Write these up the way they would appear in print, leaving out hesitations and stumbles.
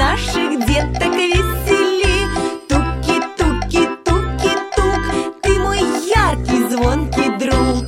наших деток весели. Туки-туки-туки-тук, ты мой яркий, звонкий друг.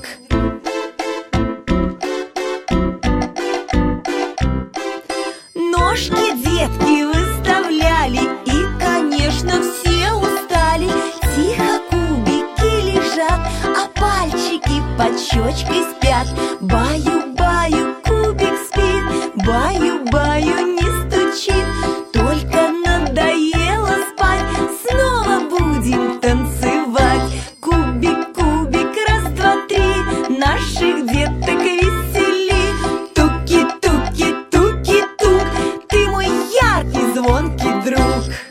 Ножки детки выставляли, и, конечно, все устали. Тихо кубики лежат, а пальчики под щечкой спят. Баю-баю, кубик спит, баю-баю, не стучит. Только надоело спать, снова будем танцевать. Кубик, кубик, раз, два, три, наших деток весели. Туки-туки-туки-тук, ты мой яркий, звонкий друг.